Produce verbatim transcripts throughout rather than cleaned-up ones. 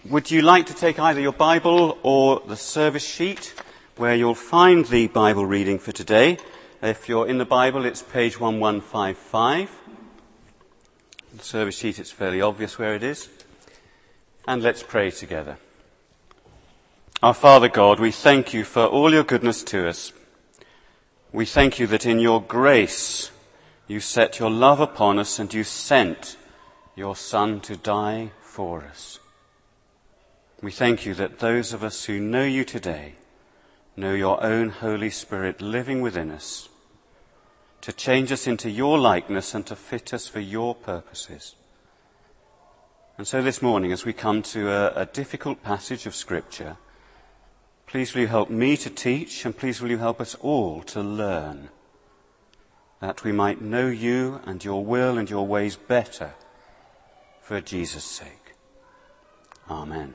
Would you like to take either your Bible or the service sheet where you'll find the Bible reading for today? If you're in the Bible, it's page eleven fifty-five. The service sheet, it's fairly obvious where it is. And let's pray together. Our Father God, we thank you for all your goodness to us. We thank you that in your grace you set your love upon us and you sent your Son to die for us. We thank you that those of us who know you today know your own Holy Spirit living within us to change us into your likeness and to fit us for your purposes. And so this morning, as we come to a, a difficult passage of Scripture, please will you help me to teach, and please will you help us all to learn, that we might know you and your will and your ways better for Jesus' sake. Amen.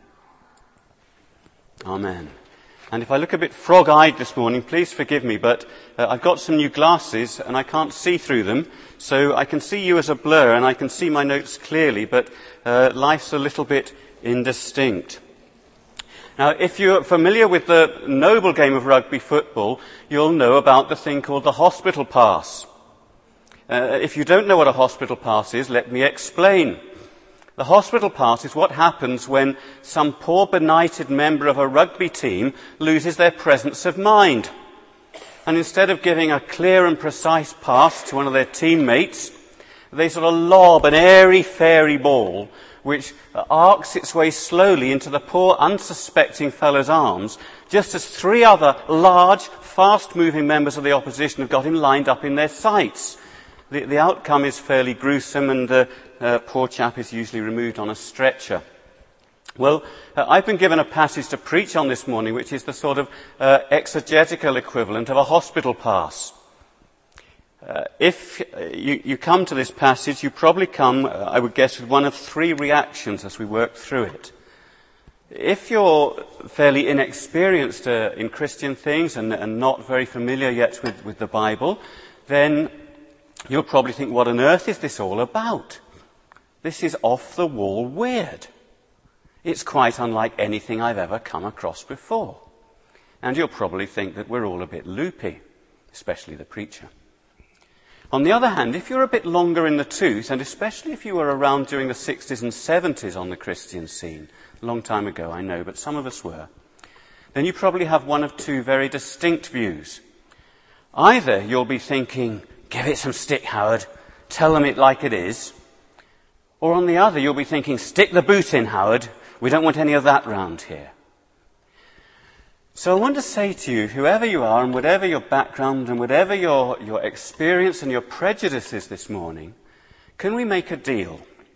Amen. And if I look a bit frog-eyed this morning, please forgive me, but uh, I've got some new glasses and I can't see through them, so I can see you as a blur and I can see my notes clearly, but uh, life's a little bit indistinct. Now, if you're familiar with the noble game of rugby football, you'll know about the thing called the hospital pass. Uh, if you don't know what a hospital pass is, let me explain. The hospital pass is what happens when some poor benighted member of a rugby team loses their presence of mind. And instead of giving a clear and precise pass to one of their teammates, they sort of lob an airy-fairy ball which arcs its way slowly into the poor unsuspecting fellow's arms, just as three other large, fast-moving members of the opposition have got him lined up in their sights. The, the outcome is fairly gruesome, and the uh, poor chap is usually removed on a stretcher. Well, uh, I've been given a passage to preach on this morning, which is the sort of uh, exegetical equivalent of a hospital pass. Uh, if you, you come to this passage, you probably come, uh, I would guess, with one of three reactions as we work through it. If you're fairly inexperienced uh, in Christian things and, and not very familiar yet with, with the Bible, then you'll probably think, what on earth is this all about? This is off-the-wall weird. It's quite unlike anything I've ever come across before. And you'll probably think that we're all a bit loopy, especially the preacher. On the other hand, if you're a bit longer in the tooth, and especially if you were around during the sixties and seventies on the Christian scene, a long time ago, I know, but some of us were, then you probably have one of two very distinct views. Either you'll be thinking, give it some stick, Howard, tell them it like it is. Or on the other, you'll be thinking, stick the boot in, Howard, we don't want any of that round here. So I want to say to you, whoever you are and whatever your background and whatever your, your experience and your prejudices this morning, can we make a deal?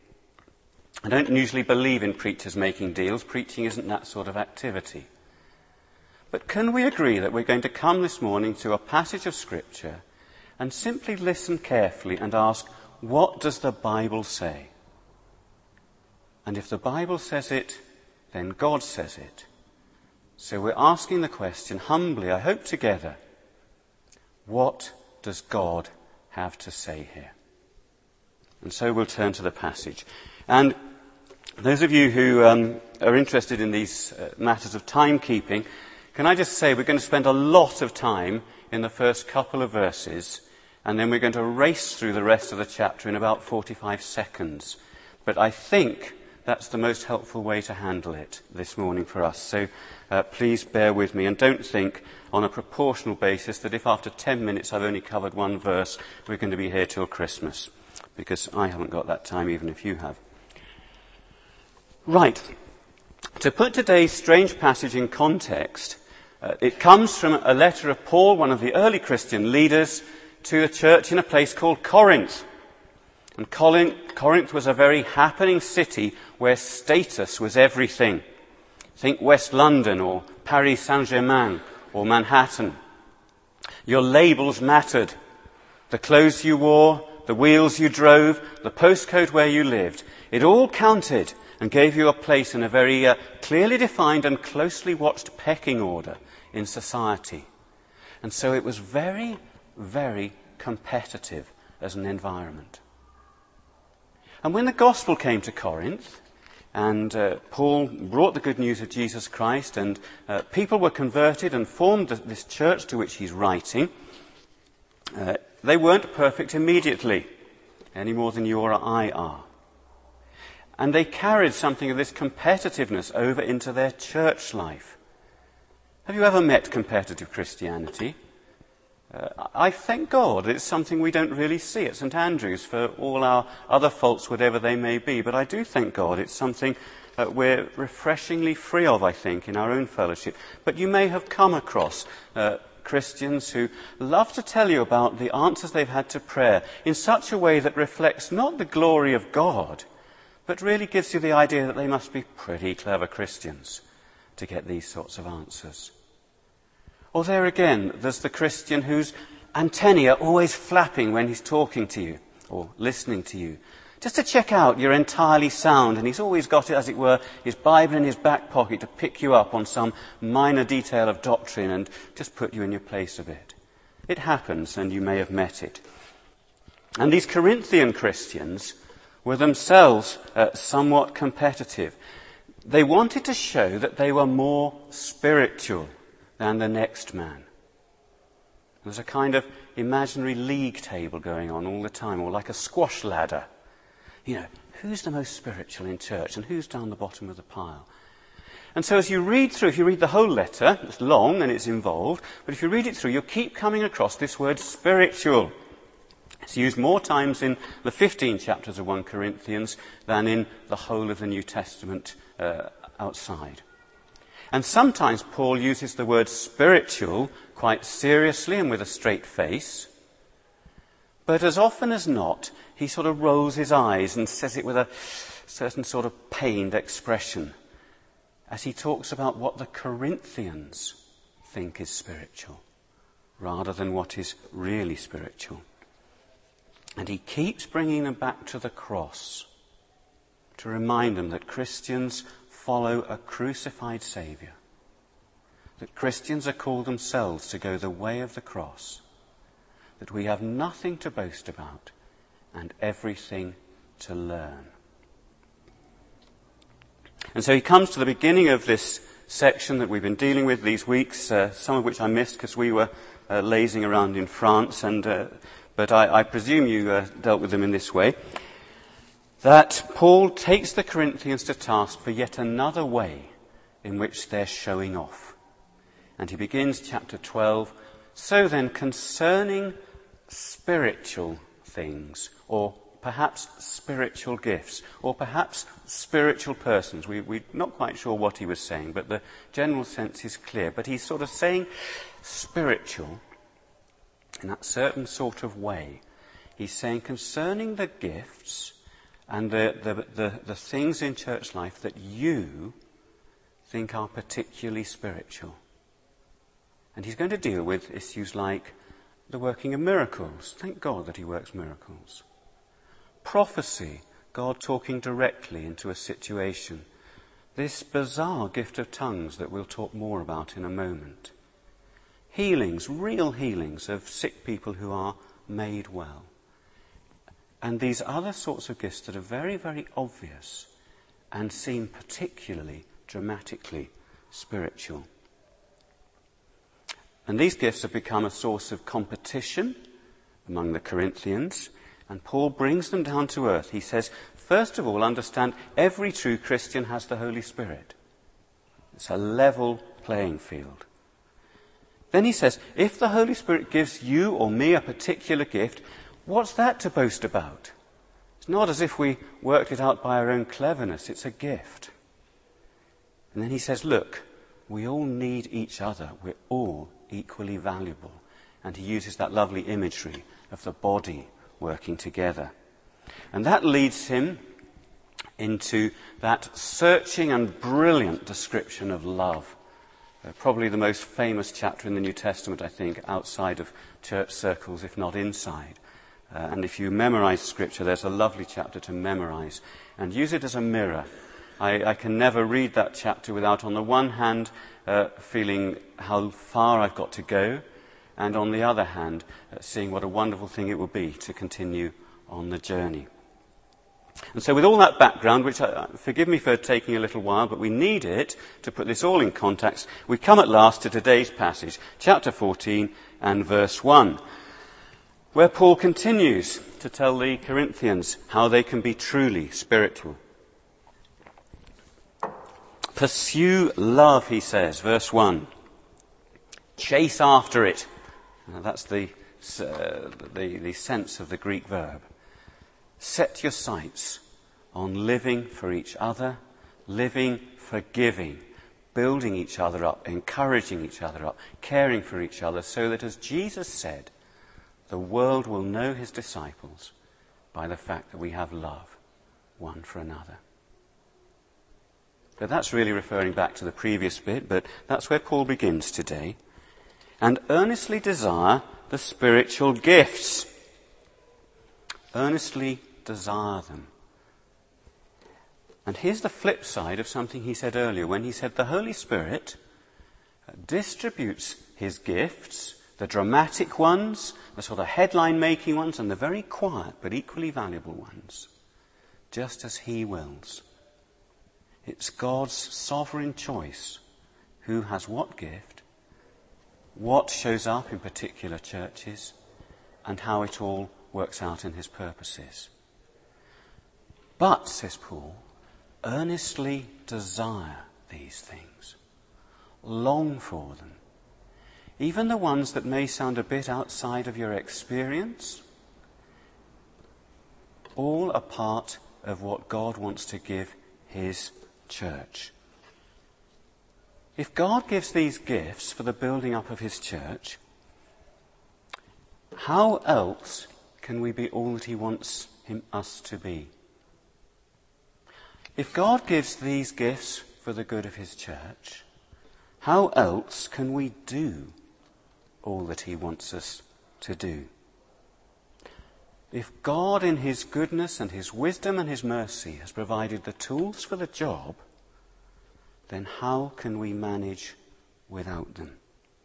I don't usually believe in preachers making deals. Preaching isn't that sort of activity. But can we agree that we're going to come this morning to a passage of Scripture and simply listen carefully and ask, what does the Bible say? And if the Bible says it, then God says it. So we're asking the question humbly, I hope together, what does God have to say here? And so we'll turn to the passage. And those of you who um, are interested in these uh, matters of timekeeping, can I just say we're going to spend a lot of time in the first couple of verses, and then we're going to race through the rest of the chapter in about forty-five seconds. But I think that's the most helpful way to handle it this morning for us. So uh, please bear with me, and don't think on a proportional basis that if after ten minutes I've only covered one verse, we're going to be here till Christmas, because I haven't got that time even if you have. Right. To put today's strange passage in context, uh, it comes from a letter of Paul, one of the early Christian leaders, to a church in a place called Corinth. And Corinth was a very happening city where status was everything. Think West London or Paris Saint-Germain or Manhattan. Your labels mattered. The clothes you wore, the wheels you drove, the postcode where you lived. It all counted and gave you a place in a very uh, clearly defined and closely watched pecking order in society. And so it was very, very competitive as an environment. And when the gospel came to Corinth, And uh, Paul brought the good news of Jesus Christ, and uh, people were converted and formed this church to which he's writing. Uh, they weren't perfect immediately, any more than you or I are. And they carried something of this competitiveness over into their church life. Have you ever met competitive Christianity? Uh, I thank God it's something we don't really see at St Andrews for all our other faults, whatever they may be. But I do thank God it's something that we're refreshingly free of, I think, in our own fellowship. But you may have come across uh, Christians who love to tell you about the answers they've had to prayer in such a way that reflects not the glory of God, but really gives you the idea that they must be pretty clever Christians to get these sorts of answers. Or there again, there's the Christian whose antennae are always flapping when he's talking to you or listening to you, just to check out you're entirely sound, and he's always got, as it were, his Bible in his back pocket to pick you up on some minor detail of doctrine and just put you in your place a bit. It happens, and you may have met it. And these Corinthian Christians were themselves uh, somewhat competitive. They wanted to show that they were more spiritual than the next man. There's a kind of imaginary league table going on all the time, or like a squash ladder. You know, who's the most spiritual in church and who's down the bottom of the pile? And so as you read through, if you read the whole letter, it's long and it's involved, but if you read it through, you'll keep coming across this word spiritual. It's used more times in the fifteen chapters of First Corinthians than in the whole of the New Testament uh, outside. And sometimes Paul uses the word spiritual quite seriously and with a straight face. But as often as not, he sort of rolls his eyes and says it with a certain sort of pained expression as he talks about what the Corinthians think is spiritual, rather than what is really spiritual. And he keeps bringing them back to the cross to remind them that Christians follow a crucified Saviour, that Christians are called themselves to go the way of the cross, that we have nothing to boast about and everything to learn. And so he comes to the beginning of this section that we've been dealing with these weeks, uh, some of which I missed because we were uh, lazing around in France, and uh, but I, I presume you uh, dealt with them in this way, that Paul takes the Corinthians to task for yet another way in which they're showing off. And he begins chapter twelve, so then concerning spiritual things, or perhaps spiritual gifts, or perhaps spiritual persons. We, we're not quite sure what he was saying, but the general sense is clear. But he's sort of saying spiritual in that certain sort of way. He's saying concerning the gifts and the, the, the, the things in church life that you think are particularly spiritual. And he's going to deal with issues like the working of miracles. Thank God that he works miracles. Prophecy, God talking directly into a situation. This bizarre gift of tongues that we'll talk more about in a moment. Healings, real healings of sick people who are made well. And these other sorts of gifts that are very, very obvious and seem particularly dramatically spiritual. And these gifts have become a source of competition among the Corinthians, and Paul brings them down to earth. He says, first of all, understand every true Christian has the Holy Spirit. It's a level playing field. Then he says, if the Holy Spirit gives you or me a particular gift, what's that to boast about? It's not as if we worked it out by our own cleverness. It's a gift. And then he says, look, we all need each other. We're all equally valuable. And he uses that lovely imagery of the body working together. And that leads him into that searching and brilliant description of love. Uh, probably the most famous chapter in the New Testament, I think, outside of church circles, if not inside. Uh, and if you memorize Scripture, there's a lovely chapter to memorize. And use it as a mirror. I, I can never read that chapter without, on the one hand, uh, feeling how far I've got to go, and on the other hand, uh, seeing what a wonderful thing it will be to continue on the journey. And so with all that background, which, uh, forgive me for taking a little while, but we need it to put this all in context, we come at last to today's passage, chapter fourteen and verse one, where Paul continues to tell the Corinthians how they can be truly spiritual. Pursue love, he says, verse one. Chase after it. Now that's the, uh, the, the sense of the Greek verb. Set your sights on living for each other, living for giving, building each other up, encouraging each other up, caring for each other, so that, as Jesus said, the world will know his disciples by the fact that we have love one for another. But that's really referring back to the previous bit, but that's where Paul begins today. And earnestly desire the spiritual gifts. Earnestly desire them. And here's the flip side of something he said earlier, when he said the Holy Spirit distributes his gifts, the dramatic ones, the sort of headline-making ones, and the very quiet but equally valuable ones, just as he wills. It's God's sovereign choice who has what gift, what shows up in particular churches, and how it all works out in his purposes. But, says Paul, earnestly desire these things. Long for them. Even the ones that may sound a bit outside of your experience, all are part of what God wants to give his church. If God gives these gifts for the building up of his church, how else can we be all that he wants him, us to be? If God gives these gifts for the good of his church, how else can we do all that he wants us to do? If God in his goodness and his wisdom and his mercy has provided the tools for the job, then how can we manage without them?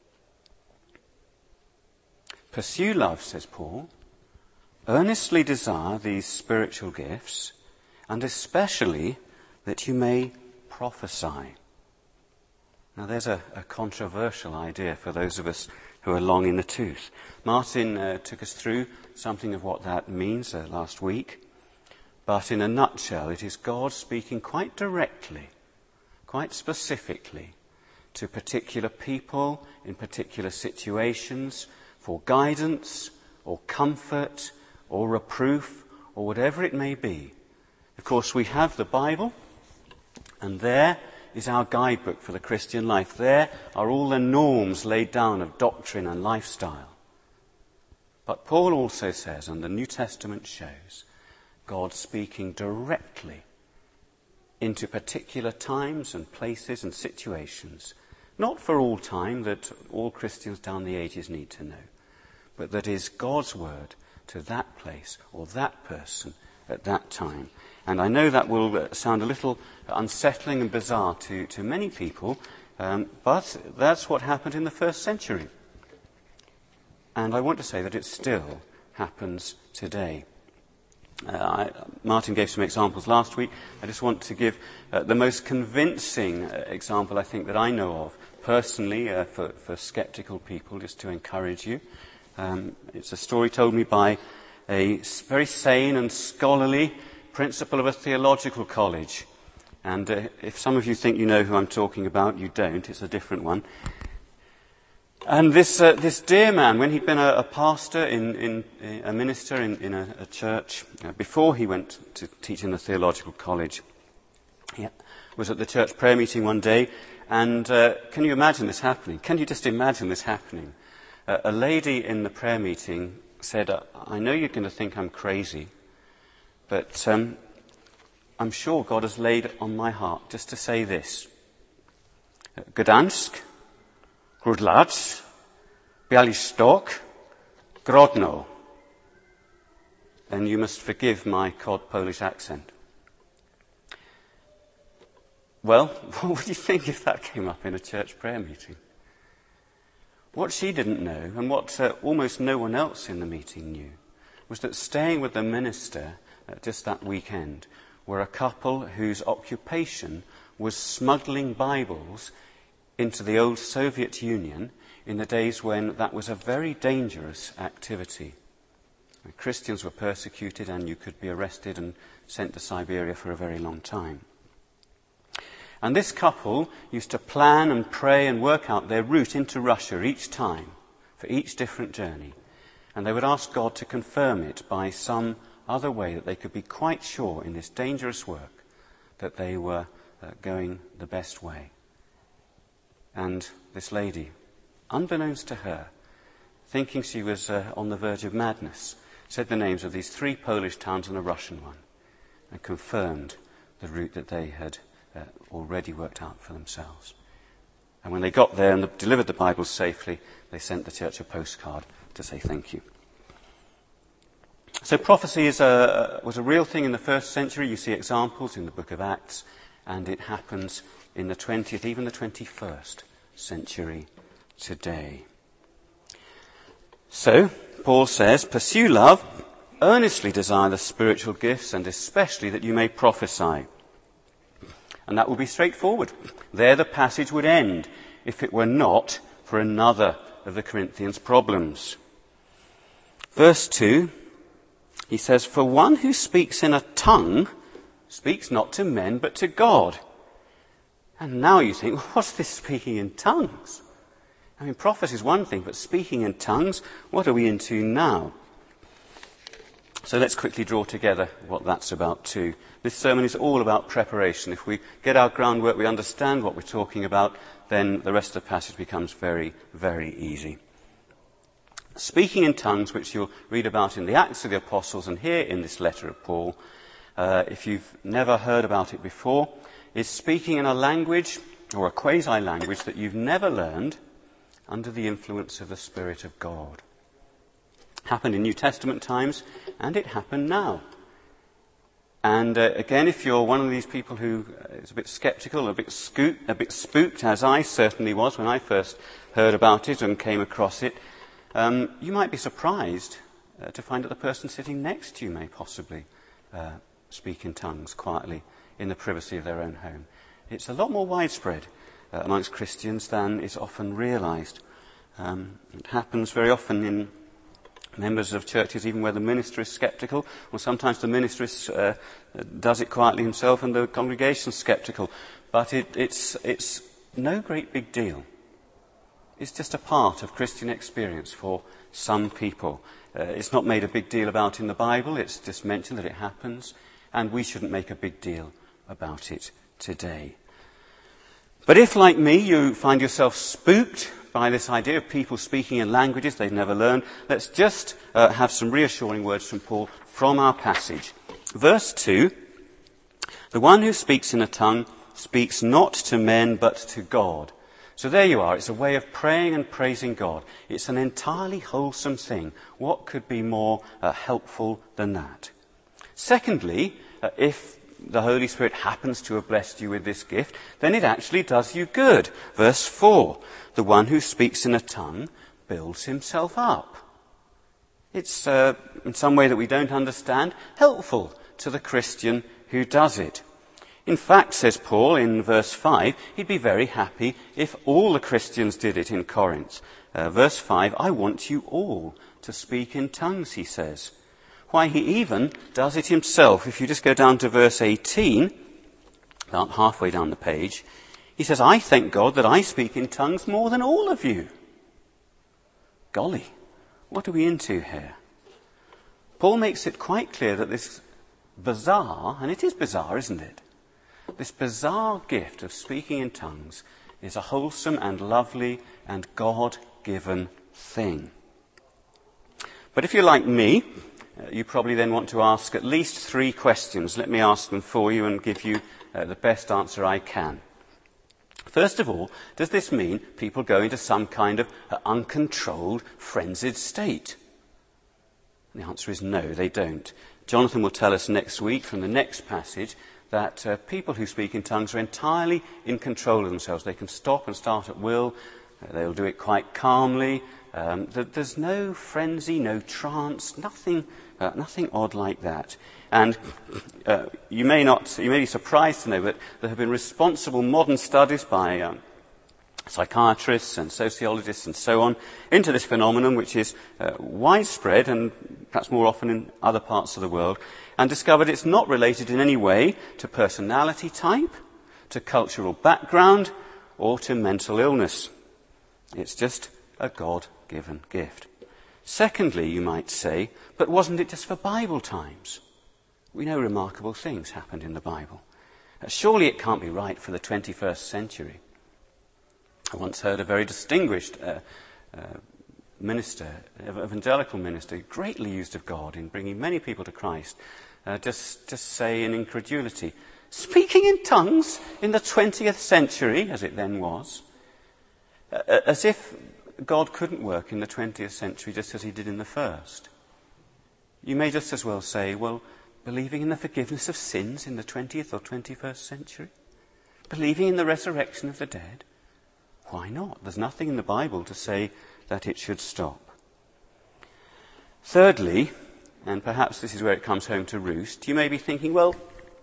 Pursue love, says Paul. Earnestly desire these spiritual gifts, and especially that you may prophesy. Now there's a, a controversial idea for those of us who are long in the tooth. Martin uh, took us through something of what that means uh, last week. But in a nutshell, it is God speaking quite directly, quite specifically, to particular people in particular situations for guidance or comfort or reproof or whatever it may be. Of course, we have the Bible, and there is our guidebook for the Christian life. There are all the norms laid down of doctrine and lifestyle. But Paul also says, and the New Testament shows, God speaking directly into particular times and places and situations, not for all time that all Christians down the ages need to know, but that is God's word to that place or that person at that time. And I know that will sound a little unsettling and bizarre to, to many people, um, but that's what happened in the first century. And I want to say that it still happens today. Uh, I, Martin gave some examples last week. I just want to give uh, the most convincing uh, example I think that I know of personally uh, for, for sceptical people, just to encourage you. Um, it's a story told me by a very sane and scholarly principal of a theological college. And uh, if some of you think you know who I'm talking about, you don't. It's a different one. And this uh, this dear man, when he'd been a, a pastor, in, in a minister in, in a, a church, uh, before he went to teach in the theological college, he was at the church prayer meeting one day, and uh, can you imagine this happening? Can you just imagine this happening? Uh, a lady in the prayer meeting said, I know you're going to think I'm crazy, but um, I'm sure God has laid on my heart just to say this. Gdansk, Grudlacz, Białystok, Grodno. And you must forgive my cod Polish accent. Well, what would you think if that came up in a church prayer meeting? What she didn't know, and what uh, almost no one else in the meeting knew, was that staying with the minister uh, just that weekend, were a couple whose occupation was smuggling Bibles into the old Soviet Union in the days when that was a very dangerous activity. Christians were persecuted and you could be arrested and sent to Siberia for a very long time. And this couple used to plan and pray and work out their route into Russia each time, for each different journey. And they would ask God to confirm it by some other way that they could be quite sure in this dangerous work that they were uh, going the best way. And this lady, unbeknownst to her, thinking she was uh, on the verge of madness, said the names of these three Polish towns and a Russian one, and confirmed the route that they had uh, already worked out for themselves. And when they got there and delivered the Bibles safely, they sent the church a postcard to say thank you. So prophecy is a, was a real thing in the first century. You see examples in the book of Acts, and it happens in the twentieth, even the twenty-first century today. So, Paul says, pursue love, earnestly desire the spiritual gifts, and especially that you may prophesy. And that would be straightforward. There the passage would end, if it were not for another of the Corinthians' problems. Verse two, he says, for one who speaks in a tongue speaks not to men but to God. And now you think, what's this speaking in tongues? I mean, prophecy is one thing, but speaking in tongues, what are we into now? So let's quickly draw together what that's about too. This sermon is all about preparation. If we get our groundwork, we understand what we're talking about, then the rest of the passage becomes very, very easy. Speaking in tongues, which you'll read about in the Acts of the Apostles and here in this letter of Paul, uh, if you've never heard about it before, is speaking in a language or a quasi-language that you've never learned under the influence of the Spirit of God. Happened in New Testament times, and it happened now. And uh, again, if you're one of these people who is a bit sceptical, a bit, scoop, a bit spooked, as I certainly was when I first heard about it and came across it, um, you might be surprised uh, to find that the person sitting next to you may possibly uh, speak in tongues quietly in the privacy of their own home. It's a lot more widespread uh, amongst Christians than is often realised. Um, it happens very often in members of churches, even where the minister is sceptical, or sometimes the minister is, uh, does it quietly himself and the congregation is sceptical. But it, it's, it's no great big deal. It's just a part of Christian experience for some people. Uh, it's not made a big deal about in the Bible, it's just mentioned that it happens, and we shouldn't make a big deal about it today. But if, like me, you find yourself spooked by this idea of people speaking in languages they've never learned, let's just uh, have some reassuring words from Paul from our passage. Verse two, the one who speaks in a tongue speaks not to men but to God. So there you are. It's a way of praying and praising God. It's an entirely wholesome thing. What could be more uh, helpful than that? Secondly, uh, if the Holy Spirit happens to have blessed you with this gift, then it actually does you good. Verse four, the one who speaks in a tongue builds himself up. It's, uh, in some way that we don't understand, helpful to the Christian who does it. In fact, says Paul in verse five, he'd be very happy if all the Christians did it in Corinth. Uh, verse five, I want you all to speak in tongues, he says. Why, he even does it himself. If you just go down to verse eighteen, about halfway down the page, he says, I thank God that I speak in tongues more than all of you. Golly, what are we into here? Paul makes it quite clear that this bizarre, and it is bizarre, isn't it? This bizarre gift of speaking in tongues is a wholesome and lovely and God-given thing. But if you're like me, you probably then want to ask at least three questions. Let me ask them for you and give you uh, the best answer I can. First of all, does this mean people go into some kind of uh, uncontrolled, frenzied state? The answer is no, they don't. Jonathan will tell us next week from the next passage that uh, people who speak in tongues are entirely in control of themselves. They can stop and start at will. Uh, they'll do it quite calmly. Um, there's no frenzy, no trance, nothing, uh, nothing odd like that. And uh, you may not, you may be surprised to know that there have been responsible modern studies by um, psychiatrists and sociologists and so on into this phenomenon, which is uh, widespread and perhaps more often in other parts of the world, and discovered it's not related in any way to personality type, to cultural background, or to mental illness. It's just a God-given gift. Secondly, you might say, but wasn't it just for Bible times? We know remarkable things happened in the Bible. Uh, surely it can't be right for the twenty-first century. I once heard a very distinguished uh, uh, minister, evangelical minister, greatly used of God in bringing many people to Christ, uh, just, just say in incredulity, speaking in tongues in the twentieth century, as it then was, uh, as if God couldn't work in the twentieth century just as he did in the first. You may just as well say, well, believing in the forgiveness of sins in the twentieth or twenty-first century? Believing in the resurrection of the dead? Why not? There's nothing in the Bible to say that it should stop. Thirdly, and perhaps this is where it comes home to roost, you may be thinking, well,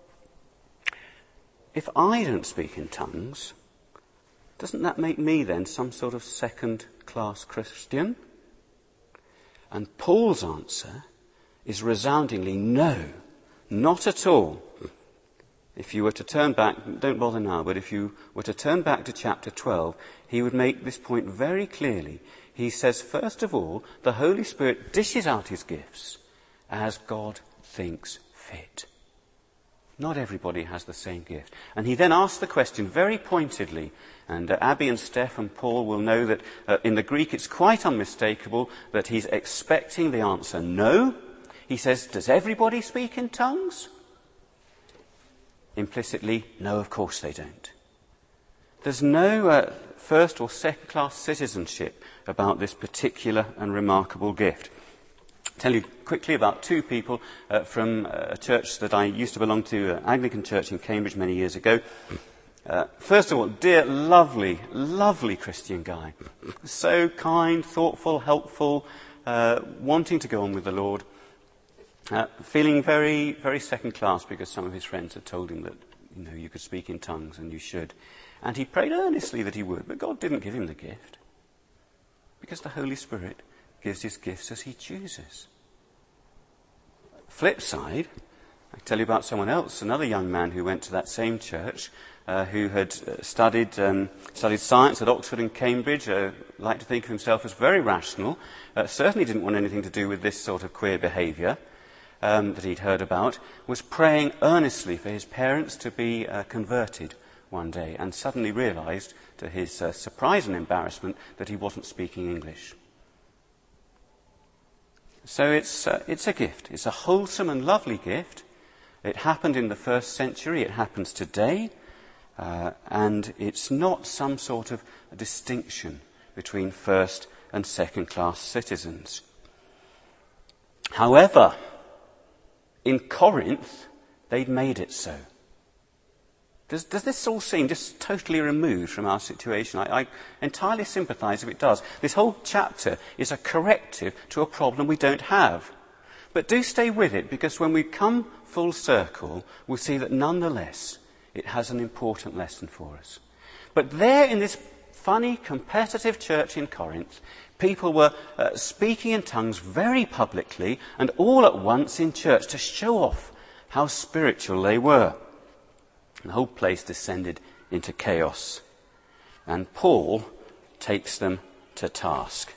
if I don't speak in tongues, doesn't that make me then some sort of second-class Christian? And Paul's answer is resoundingly no, not at all. If you were to turn back, don't bother now, but if you were to turn back to chapter twelve, he would make this point very clearly. He says, first of all, the Holy Spirit dishes out his gifts as God thinks fit. Not everybody has the same gift. And he then asks the question very pointedly, and uh, Abby and Steph and Paul will know that uh, in the Greek it's quite unmistakable that he's expecting the answer no. He says, does everybody speak in tongues? Implicitly, no, of course they don't. There's no uh, first or second class citizenship about this particular and remarkable gift. I'll tell you quickly about two people uh, from a church that I used to belong to, an Anglican church in Cambridge many years ago. Uh, first of all, dear, lovely, lovely Christian guy. So kind, thoughtful, helpful, uh, wanting to go on with the Lord. Uh, feeling very, very second class because some of his friends had told him that, you know, you could speak in tongues and you should. And he prayed earnestly that he would, but God didn't give him the gift. Because the Holy Spirit gives his gifts as he chooses. Flip side, I tell you about someone else, another young man who went to that same church, uh, who had uh, studied um, studied science at Oxford and Cambridge, uh, liked to think of himself as very rational, uh, certainly didn't want anything to do with this sort of queer behaviour um, that he'd heard about, was praying earnestly for his parents to be uh, converted one day, and suddenly realised, to his uh, surprise and embarrassment, that he wasn't speaking English. So it's uh, it's a gift. It's a wholesome and lovely gift. It happened in the first century. It happens today. Uh, and it's not some sort of distinction between first and second class citizens. However, in Corinth, they'd made it so. Does, does this all seem just totally removed from our situation? I, I entirely sympathise if it does. This whole chapter is a corrective to a problem we don't have. But do stay with it, because when we come full circle, we'll see that nonetheless it has an important lesson for us. But there in this funny, competitive church in Corinth, people were uh, speaking in tongues very publicly and all at once in church to show off how spiritual they were. The whole place descended into chaos. And Paul takes them to task.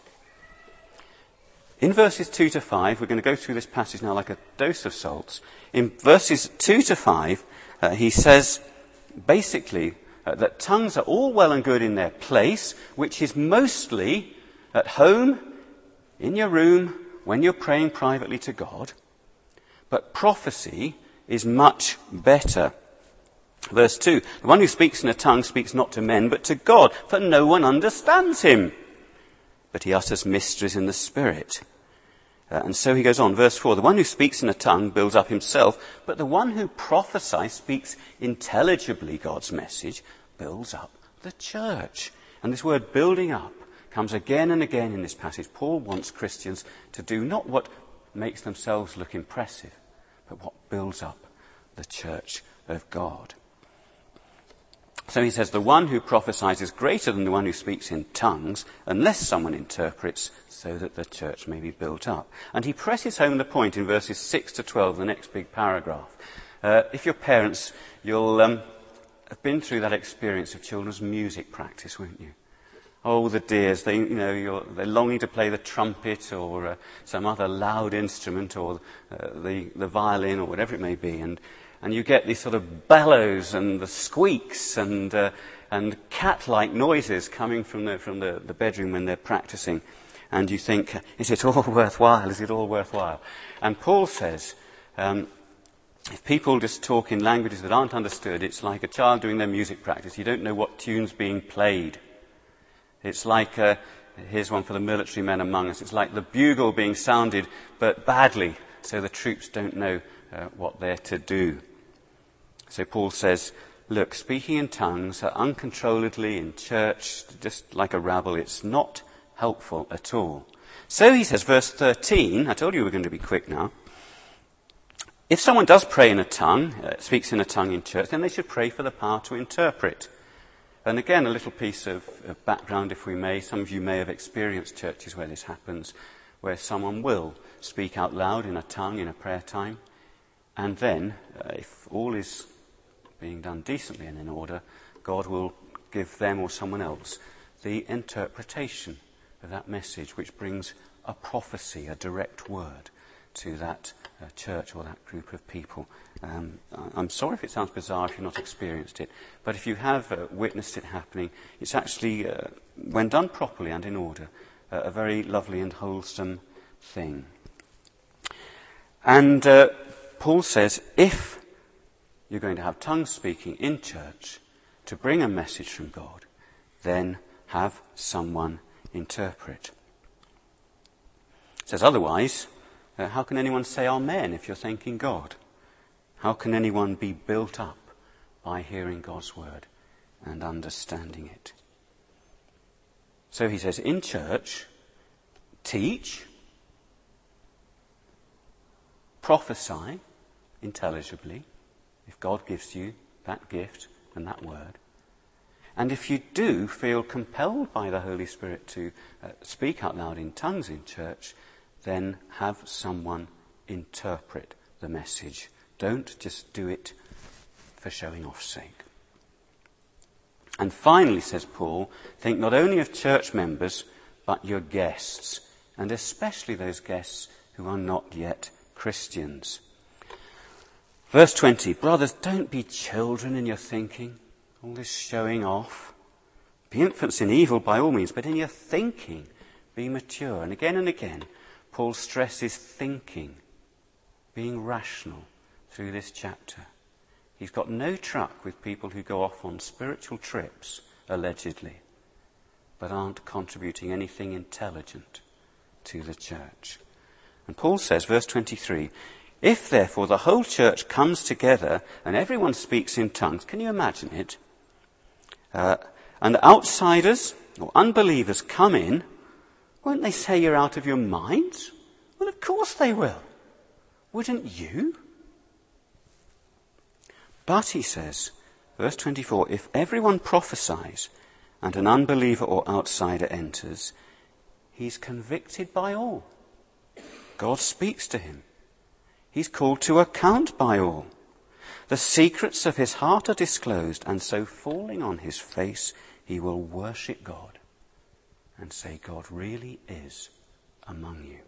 In verses two to five, we're going to go through this passage now like a dose of salts. In verses two to five, uh, he says basically uh, that tongues are all well and good in their place, which is mostly at home, in your room, when you're praying privately to God. But prophecy is much better. Verse two, the one who speaks in a tongue speaks not to men, but to God, for no one understands him. But he utters mysteries in the Spirit. Uh, and so he goes on, verse four, the one who speaks in a tongue builds up himself, but the one who prophesies, speaks intelligibly God's message, builds up the church. And this word building up comes again and again in this passage. Paul wants Christians to do not what makes themselves look impressive, but what builds up the church of God. So he says, the one who prophesies is greater than the one who speaks in tongues, unless someone interprets, so that the church may be built up. And he presses home the point in verses six to twelve, the next big paragraph. Uh, if you're parents, you'll um, have been through that experience of children's music practice, won't you? Oh, the dears, they, you know, you're, they're longing to play the trumpet or uh, some other loud instrument or uh, the, the violin or whatever it may be, and And you get these sort of bellows and the squeaks and uh, and cat-like noises coming from the from the, the bedroom when they're practicing. And you think, is it all worthwhile? Is it all worthwhile? And Paul says, um, if people just talk in languages that aren't understood, it's like a child doing their music practice. You don't know what tune's being played. It's like, uh, here's one for the military men among us, it's like the bugle being sounded, but badly, so the troops don't know uh, what they're to do. So Paul says, look, speaking in tongues uh, uncontrolledly in church, just like a rabble, it's not helpful at all. So he says, verse thirteen, I told you we were going to be quick now. If someone does pray in a tongue, uh, speaks in a tongue in church, then they should pray for the power to interpret. And again, a little piece of, of background, if we may. Some of you may have experienced churches where this happens, where someone will speak out loud in a tongue in a prayer time, and then, uh, if all is being done decently and in order, God will give them or someone else the interpretation of that message, which brings a prophecy, a direct word to that uh, church or that group of people. Um, I'm sorry if it sounds bizarre if you've not experienced it, but if you have uh, witnessed it happening, it's actually, uh, when done properly and in order, uh, a very lovely and wholesome thing. And uh, Paul says, if you're going to have tongues speaking in church to bring a message from God, then have someone interpret. It says otherwise, uh, how can anyone say amen if you're thanking God? How can anyone be built up by hearing God's word and understanding it? So he says, in church, teach, prophesy intelligibly, if God gives you that gift and that word. And if you do feel compelled by the Holy Spirit to uh, speak out loud in tongues in church, then have someone interpret the message. Don't just do it for showing off's sake. And finally, says Paul, think not only of church members, but your guests, and especially those guests who are not yet Christians. Verse twenty, brothers, don't be children in your thinking, all this showing off. Be infants in evil by all means, but in your thinking be mature. And again and again, Paul stresses thinking, being rational through this chapter. He's got no truck with people who go off on spiritual trips, allegedly, but aren't contributing anything intelligent to the church. And Paul says, verse twenty-three, if, therefore, the whole church comes together and everyone speaks in tongues, can you imagine it? Uh, and outsiders or unbelievers come in, won't they say you're out of your minds? Well, of course they will. Wouldn't you? But, he says, verse twenty-four, if everyone prophesies and an unbeliever or outsider enters, he's convicted by all. God speaks to him. He's called to account by all. The secrets of his heart are disclosed, and so falling on his face, he will worship God and say, God really is among you.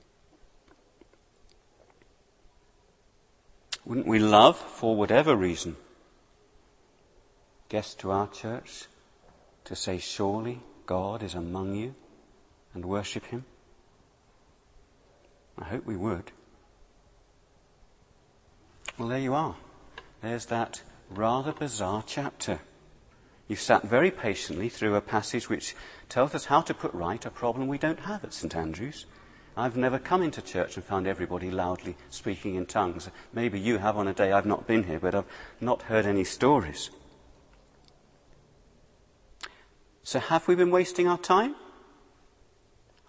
Wouldn't we love, for whatever reason, guests to our church to say, surely God is among you, and worship him? I hope we would. Well, there you are. There's that rather bizarre chapter. You've sat very patiently through a passage which tells us how to put right a problem we don't have at St Andrews. I've never come into church and found everybody loudly speaking in tongues. Maybe you have on a day I've not been here, but I've not heard any stories. So have we been wasting our time?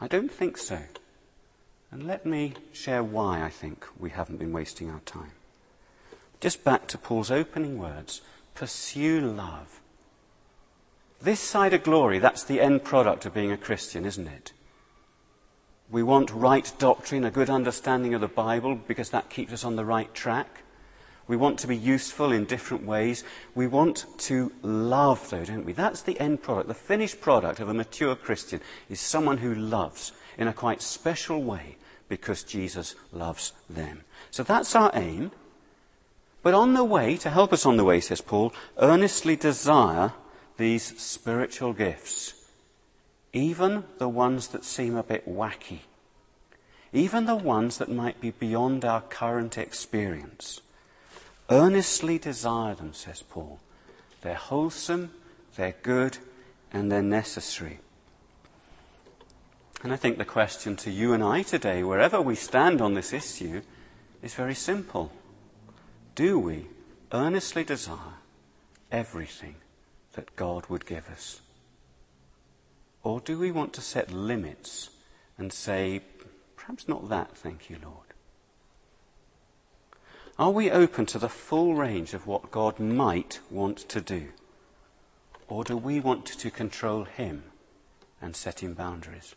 I don't think so. And let me share why I think we haven't been wasting our time. Just back to Paul's opening words, pursue love. This side of glory, that's the end product of being a Christian, isn't it? We want right doctrine, a good understanding of the Bible, because that keeps us on the right track. We want to be useful in different ways. We want to love, though, don't we? That's the end product. The finished product of a mature Christian is someone who loves in a quite special way because Jesus loves them. So that's our aim. But on the way, to help us on the way, says Paul, earnestly desire these spiritual gifts, even the ones that seem a bit wacky, even the ones that might be beyond our current experience. Earnestly desire them, says Paul. They're wholesome, they're good, and they're necessary. And I think the question to you and I today, wherever we stand on this issue, is very simple. Do we earnestly desire everything that God would give us? Or do we want to set limits and say, perhaps not that, thank you, Lord? Are we open to the full range of what God might want to do? Or do we want to control him and set him boundaries?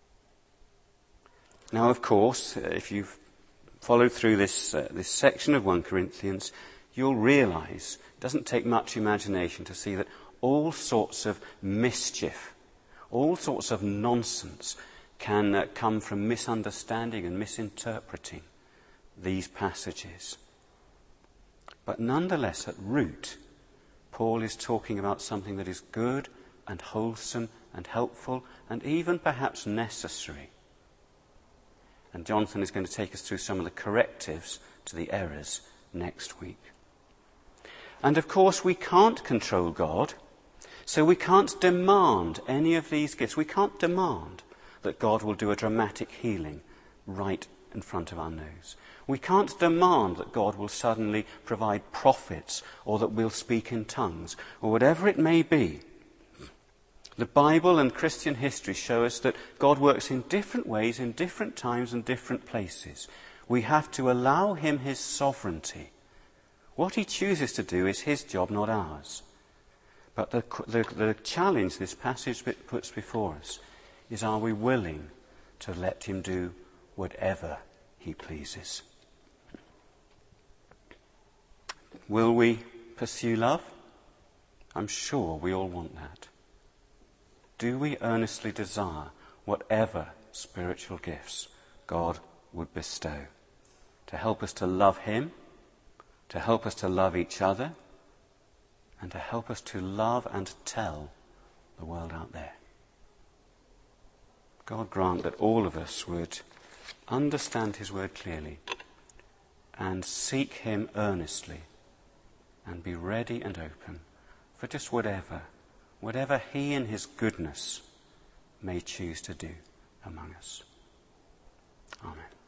Now, of course, if you've followed through this, uh, this section of First Corinthians, you'll realize it doesn't take much imagination to see that all sorts of mischief, all sorts of nonsense can uh, come from misunderstanding and misinterpreting these passages. But nonetheless, at root, Paul is talking about something that is good and wholesome and helpful and even perhaps necessary. And Jonathan is going to take us through some of the correctives to the errors next week. And of course, we can't control God, so we can't demand any of these gifts. We can't demand that God will do a dramatic healing right in front of our nose. We can't demand that God will suddenly provide prophets or that we'll speak in tongues or whatever it may be. The Bible and Christian history show us that God works in different ways, in different times and different places. We have to allow him his sovereignty. What he chooses to do is his job, not ours. But the, the, the challenge this passage puts before us is, are we willing to let him do whatever he pleases? Will we pursue love? I'm sure we all want that. Do we earnestly desire whatever spiritual gifts God would bestow to help us to love him, to help us to love each other, and to help us to love and tell the world out there? God grant that all of us would understand his word clearly and seek him earnestly and be ready and open for just whatever Whatever he in his goodness may choose to do among us. Amen.